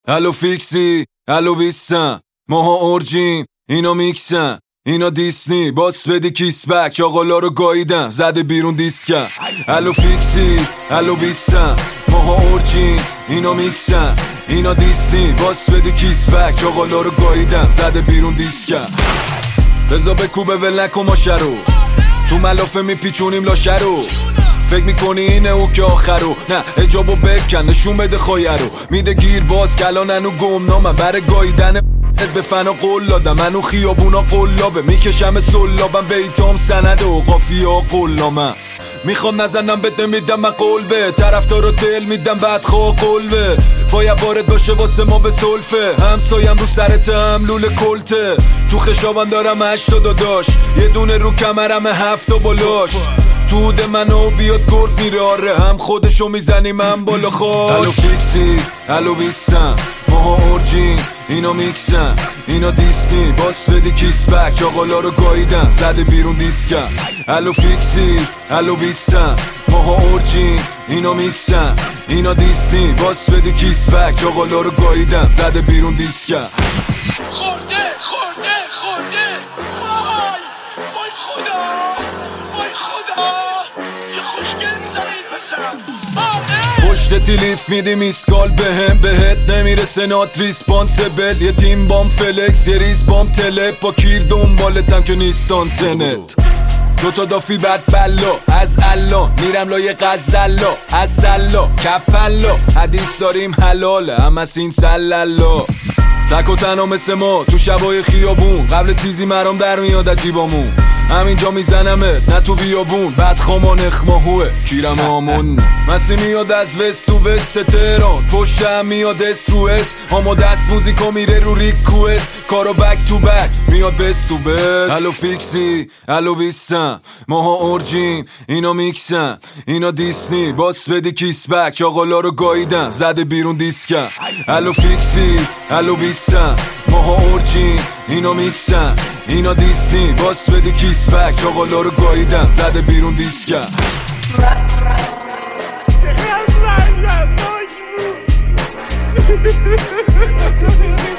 الو فیکسی الو بیستن ماها اورجیم اینا میکسن اینا دیسنی باس بدی کیس بک چاقالا رو گاییدم زده بیرون دیسکن الو فیکسی الو بیستن ماها اورجیم اینا میکسن اینا دیسنی باس بدی کیس بک چاقالا رو گاییدم زده بیرون دیسکن بزا بکوبه ول نکن ما شرو تو ملافه میپیچونیم لاشه رو فکر میکنی اینه او که آخرو نه اجابو بکن نشون بده خواهی رو میده گیر باز کلاننو گمنامه بره گاییدن به فنا قول دادم منو خیابونا قلابه میکشمت سلابم بیتام سند و قافیه ها قلامم میخوام نزنم بده میدم من قول به طرفدارو دل میدم بعد خواه قلبه باید وارد باشه واسه ما به سلفه همسایم رو سرت هم لول کلته تو خشابان دارم 80 داداش یه دونه رو کمرم 7 بالاش توده منو بیاد گرد میره آره هم خودشو میزنیم هم بالا خواش الو فیکسی الو بیستن ماها اورجیم اینا میکسن اینا دیسنی باس بدی کیس بک چاقالا رو گاییدم زده بیرون دیسکن الو فیکسی الو بیستن ماها اورجیم اینا میکسن اینا دیسنی باس بدی کیس بک چاقالا رو گاییدم زده بیرون دیسکن خورده وای خدا چه خوشگل میزنه این پسر پشت تیلیف میدی میسکال بهت نمیرسه نات ریسپانسبل یه تیم بام فلکس یه ریز بام تلپ با کیر دنبالتم که نیستان تنت دوتا دافی بد بلا از الله میرم لای غزلا از سلا کپلا حدیث داریم حلاله هم از این سلالا تک و تنها مثل ما تو شبای خیابون قبل تیزی مرام در میاد عجیبامون همینجا میزنمت نه تو بیابون بعد خامان اخماهوه کیرم آمون مسی میاد از وست تو وست تهران پشتم میاد اس رو اس اما دست موزیکا میره رو ریکوست کارو بک تو بک میاد بست تو بست الو فیکسی الو بیستن ماها اورجیم اینا میکسن اینا دیسنی باس بدی کیس بک چاقالا رو گاییدم زده بیرون دیسکن الو فیکسی الو بیستن ماها اورجیم اینا میکسن اینا دیسنی باس بدی کیس بک چاقالا رو گاییدم زده بیرون دیسکن خیلی